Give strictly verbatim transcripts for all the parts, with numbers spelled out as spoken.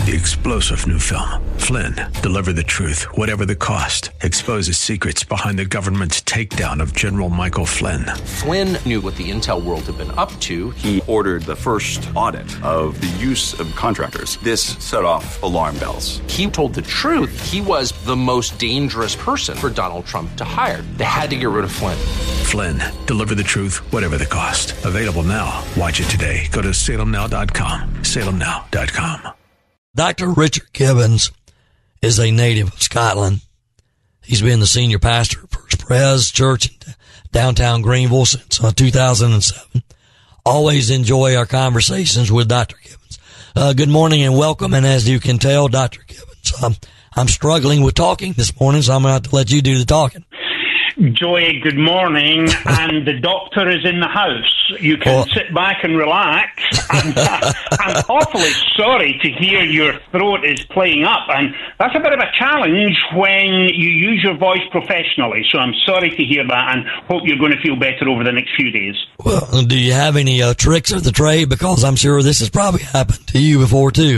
the explosive new film, Flynn, Deliver the Truth, Whatever the Cost, exposes secrets behind the government's takedown of General Michael Flynn. Flynn knew what the intel world had been up to. He ordered the first audit of the use of contractors. This set off alarm bells. He told the truth. He was the most dangerous person for Donald Trump to hire. They had to get rid of Flynn. Flynn, Deliver the Truth, Whatever the Cost. Available now. Watch it today. Go to salem now dot com. salem now dot com. Doctor Richard Gibbons is a native of Scotland. He's been the senior pastor at First Pres Church in downtown Greenville since uh, two thousand seven. Always enjoy our conversations with Doctor Gibbons. Uh, good morning and welcome. And as you can tell, Doctor Gibbons, um, I'm struggling with talking this morning, so I'm going to have to let you do the talking. Joy, good morning, and the doctor is in the house. You can well, sit back and relax. And, uh, I'm awfully sorry to hear your throat is playing up, and that's a bit of a challenge when you use your voice professionally, so I'm sorry to hear that and hope you're going to feel better over the next few days. Well, do you have any uh, tricks of the trade? Because I'm sure this has probably happened to you before, too.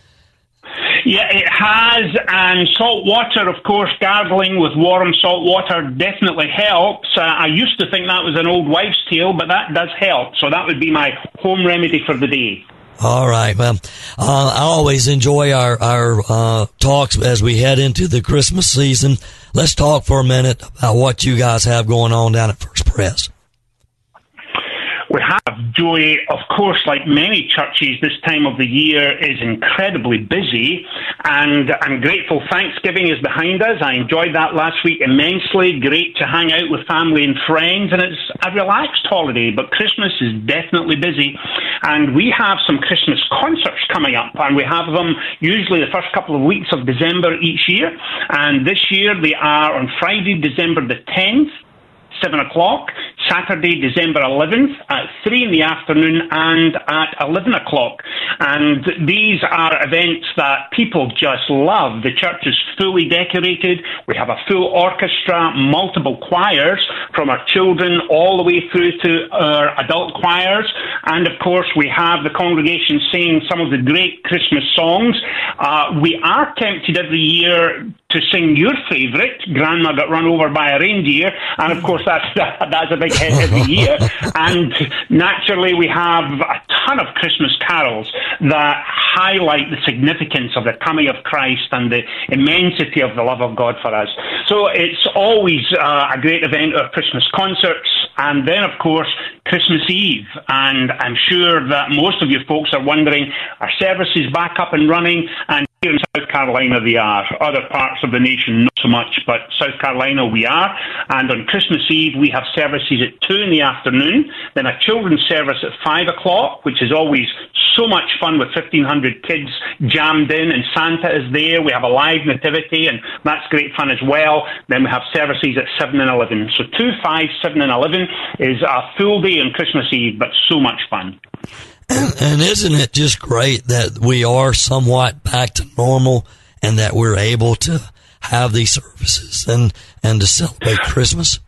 Yeah, it has, and salt water, of course, gargling with warm salt water definitely helps. Uh, I used to think that was an old wives' tale, but that does help, so that would be my home remedy for the day. All right, well, uh, I always enjoy our, our uh, talks as we head into the Christmas season. Let's talk for a minute about what you guys have going on down at First Pres. We have, Joey, of course, like many churches, this time of the year is incredibly busy, and I'm grateful Thanksgiving is behind us. I enjoyed that last week immensely. Great to hang out with family and friends, and it's a relaxed holiday, but Christmas is definitely busy, and we have some Christmas concerts coming up, and we have them usually the first couple of weeks of December each year, and this year they are on Friday, December the tenth, seven o'clock, Saturday, December eleventh at three in the afternoon and at eleven o'clock. And these are events that people just love. The church is fully decorated. We have a full orchestra, multiple choirs from our children all the way through to our adult choirs. And of course, we have the congregation singing some of the great Christmas songs. Uh, we are tempted every year to sing your favourite, Grandma Got Run Over by a Reindeer, and of course that's that's a big hit every year. And naturally we have a ton of Christmas carols that highlight the significance of the coming of Christ and the immensity of the love of God for us. So it's always uh, a great event, our Christmas concerts, and then of course Christmas Eve. And I'm sure that most of you folks are wondering, are services back up and running? And here in South Carolina they are. Other parts of the nation not so much, but South Carolina we are. And on Christmas Eve we have services at two in the afternoon, then a children's service at five o'clock, which is always so much fun with fifteen hundred kids jammed in, and Santa is there. We have a live nativity, and that's great fun as well. Then we have services at seven and eleven. So two, five, seven and eleven is a full day on Christmas Eve, but so much fun. And, and isn't it just great that we are somewhat back to normal and that we're able to have these services and, and to celebrate Christmas?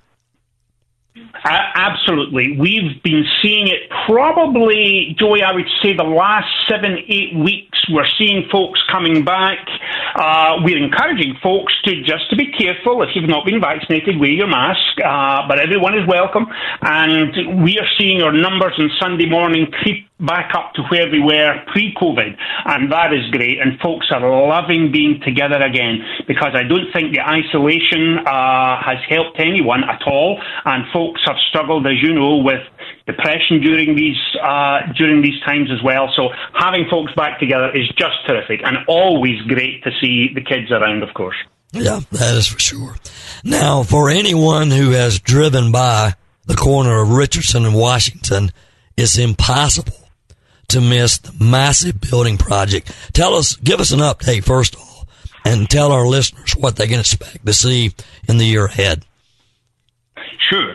Uh, absolutely. We've been seeing it probably, Joey, I would say the last seven, eight weeks, we're seeing folks coming back. Uh, we're encouraging folks to just to be careful. If you've not been vaccinated, wear your mask, uh, but everyone is welcome. And we are seeing our numbers on Sunday morning creep back up to where we were pre-COVID, and that is great, and folks are loving being together again, because I don't think the isolation uh, has helped anyone at all, and folks have struggled, as you know, with depression during these uh, during these times as well. So having folks back together is just terrific, and always great to see the kids around, of course. Yeah, that is for sure. Now, for anyone who has driven by the corner of Richardson and Washington, it's impossible to miss the massive building project. Tell us, give us an update first of all, and tell our listeners what they can expect to see in the year ahead. Sure.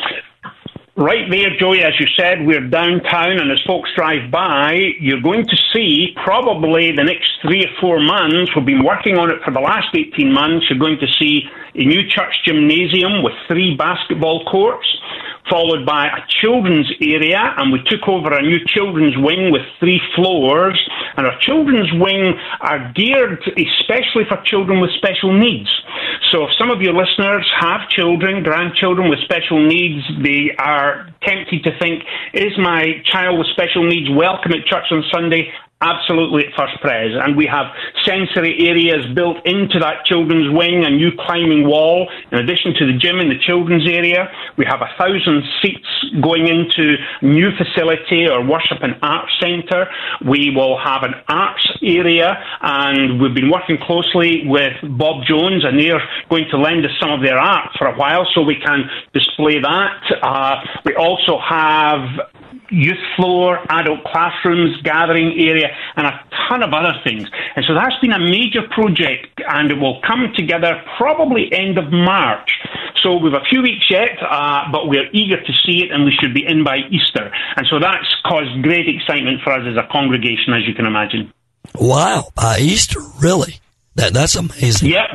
Right there, Joey, as you said, we're downtown, and as folks drive by, you're going to see probably the next three or four months, we've been working on it for the last eighteen months, you're going to see a new church gymnasium with three basketball courts. followed by a children's area, and we took over a new children's wing with three floors, and our children's wing are geared especially for children with special needs. So if some of your listeners have children, grandchildren with special needs, they are tempted to think, is my child with special needs welcome at church on Sunday? Absolutely at First Pres. And we have sensory areas built into that children's wing, a new climbing wall. In addition to the gym in the children's area, we have a thousand seats going into a new facility, or worship and arts centre. We will have an arts area, and we've been working closely with Bob Jones, and they're going to lend us some of their art for a while so we can display that. Uh, we also have youth floor, adult classrooms, gathering area, and a ton of other things. And so that's been a major project, and it will come together probably end of March. So we've a few weeks yet, uh, but we're eager to see it, and we should be in by Easter. And so that's caused great excitement for us as a congregation, as you can imagine. Wow, by Easter, really? That That's amazing. Yeah,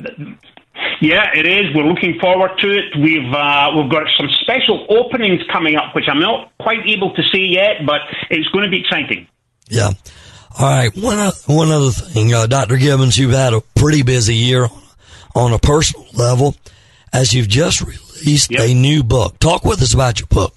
Yeah, it is. We're looking forward to it. We've uh, we've got some special openings coming up, which I'm not quite able to say yet, but it's going to be exciting. Yeah. All right. One uh, one other thing, uh, Doctor Gibbons, you've had a pretty busy year on, on a personal level, as you've just released yep. a new book. Talk with us about your book.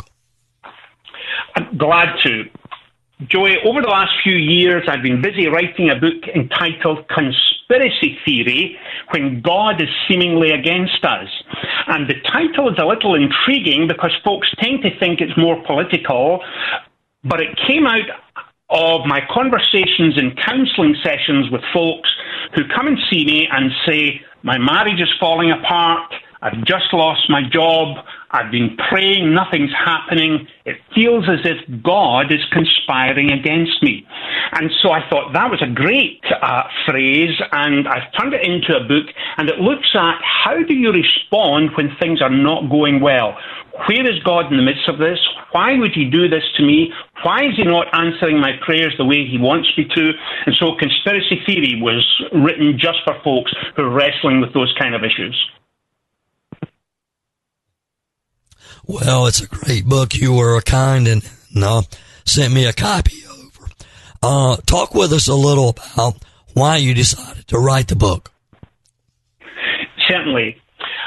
I'm glad to. Joey, over the last few years, I've been busy writing a book entitled Conspiracy Theory, When God is Seemingly Against Us. And the title is a little intriguing because folks tend to think it's more political, but it came out of my conversations and counseling sessions with folks who come and see me and say, my marriage is falling apart, I've just lost my job, I've been praying, nothing's happening. It feels as if God is conspiring against me. And so I thought that was a great uh, phrase, and I've turned it into a book, and it looks at how do you respond when things are not going well. Where is God in the midst of this? Why would he do this to me? Why is he not answering my prayers the way he wants me to? And so Conspiracy Theory was written just for folks who are wrestling with those kind of issues. Well, it's a great book. You were kind and uh, sent me a copy over. Uh, talk with us a little about why you decided to write the book. Certainly.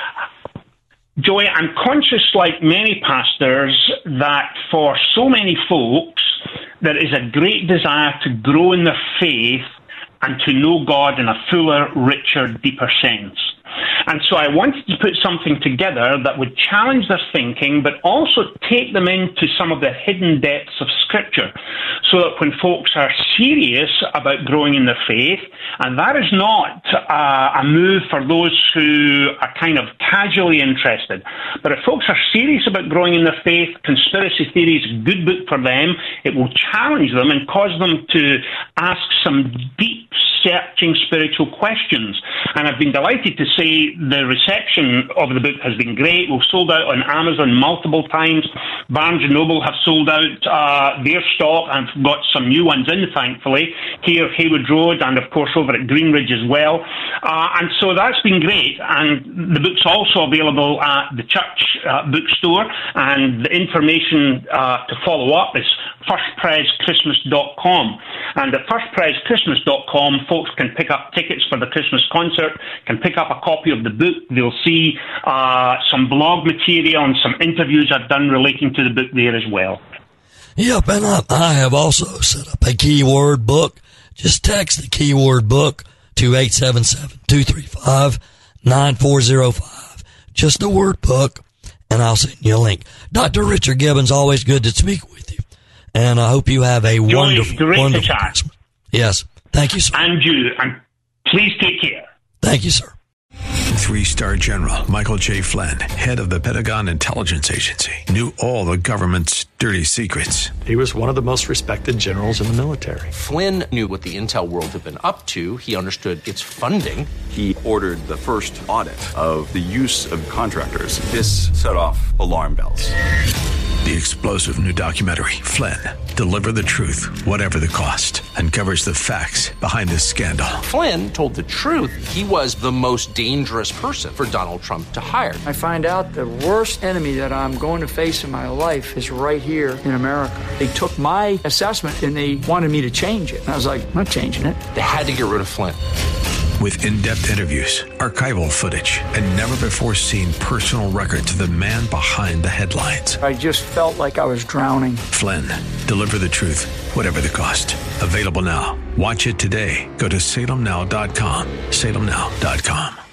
Joey, I'm conscious, like many pastors, that for so many folks, there is a great desire to grow in their faith and to know God in a fuller, richer, deeper sense. And so I wanted to put something together that would challenge their thinking, but also take them into some of the hidden depths of Scripture, so that when folks are serious about growing in their faith, and that is not uh, a move for those who are kind of casually interested, but if folks are serious about growing in their faith, Conspiracy Theory is a good book for them. It will challenge them and cause them to ask some deep, searching spiritual questions. And I've been delighted to say the reception of the book has been great. We've sold out on Amazon multiple times. Barnes and Noble have sold out uh, their stock and got some new ones in, thankfully, here, Haywood Road, and of course over at Greenridge as well. Uh, and so that's been great. And the book's also available at the church uh, bookstore, and the information uh, to follow up is first pres christmas dot com. And at first pres christmas dot com, folks can pick up tickets for the Christmas concert, can pick up a copy of the book. They'll see uh, some blog material and some interviews I've done relating to the book there as well. Yep, and I, I have also set up a keyword book. Just text the keyword book to eight seven seven, two three five, nine four zero five. Just the word book, and I'll send you a link. Doctor Richard Gibbons, always good to speak with you. And I hope you have a Joey, wonderful, great wonderful to chat. Christmas. Yes. Thank you, sir. And you. And please take care. Thank you, sir. Three-star General Michael J. Flynn, head of the Pentagon Intelligence Agency, knew all the government's dirty secrets. He was one of the most respected generals in the military. Flynn knew what the intel world had been up to. He understood its funding. He ordered the first audit of the use of contractors. This set off alarm bells. The explosive new documentary, Flynn, Deliver the Truth, Whatever the Cost, uncovers the facts behind this scandal. Flynn told the truth. He was the most dangerous person for Donald Trump to hire. I find out the worst enemy that I'm going to face in my life is right here in America. They took my assessment and they wanted me to change it. And I was like, I'm not changing it. They had to get rid of Flynn. With in-depth interviews, archival footage, and never-before-seen personal records of the man behind the headlines. I just felt like I was drowning. Flynn, Deliver the Truth, Whatever the Cost. Available now. Watch it today. Go to salem now dot com. salem now dot com.